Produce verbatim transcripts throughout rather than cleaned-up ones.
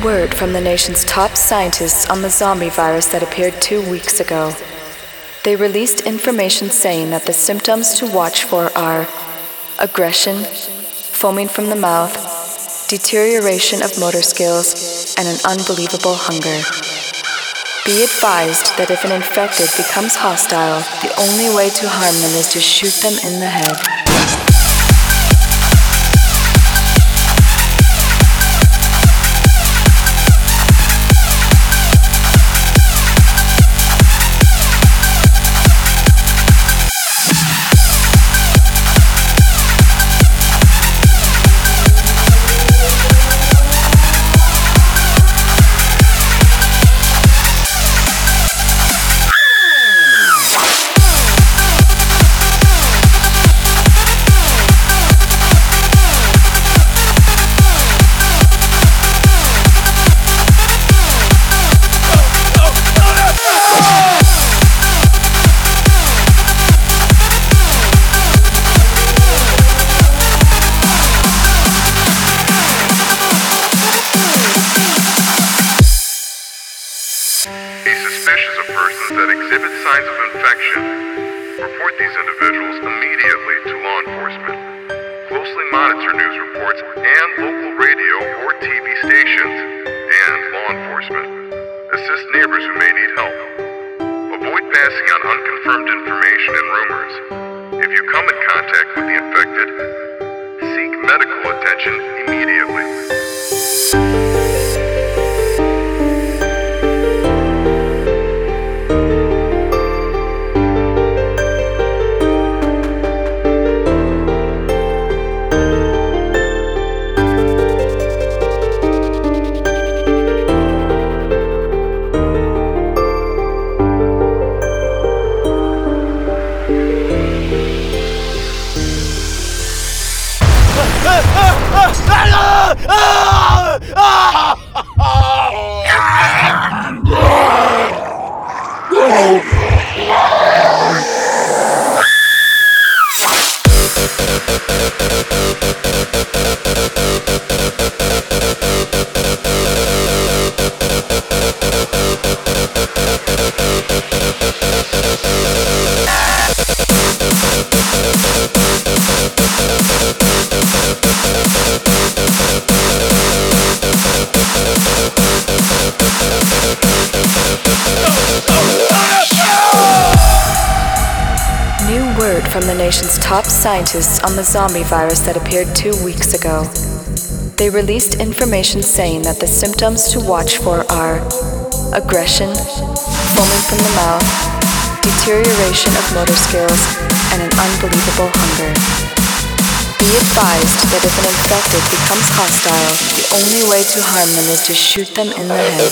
word from the nation's top scientists on the zombie virus that appeared two weeks ago. They released information saying that the symptoms to watch for are aggression, foaming from the mouth, deterioration of motor skills, and an unbelievable hunger. Be advised that if an infected becomes hostile, the only way to harm them is to shoot them in the head. From the nation's top scientists on the zombie virus that appeared two weeks ago. They released information saying that the symptoms to watch for are aggression, foaming from the mouth, deterioration of motor skills, and an unbelievable hunger. Be advised that if an infected becomes hostile, the only way to harm them is to shoot them in the head.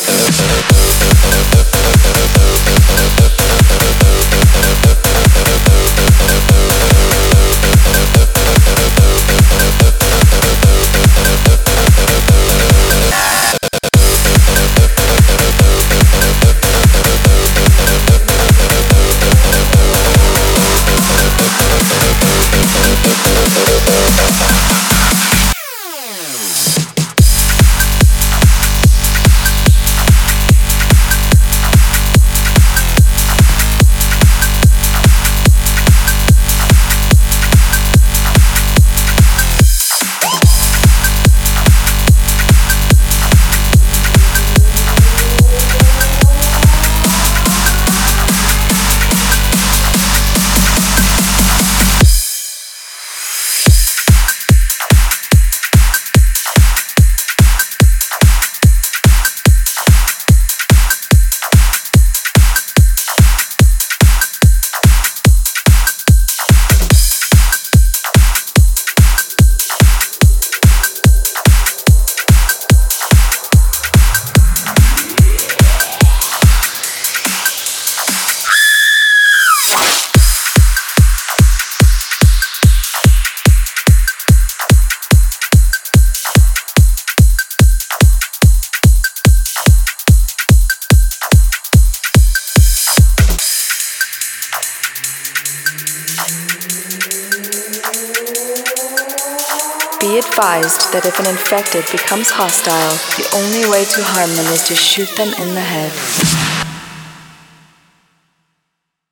Be advised that if an infected becomes hostile, the only way to harm them is to shoot them in the head.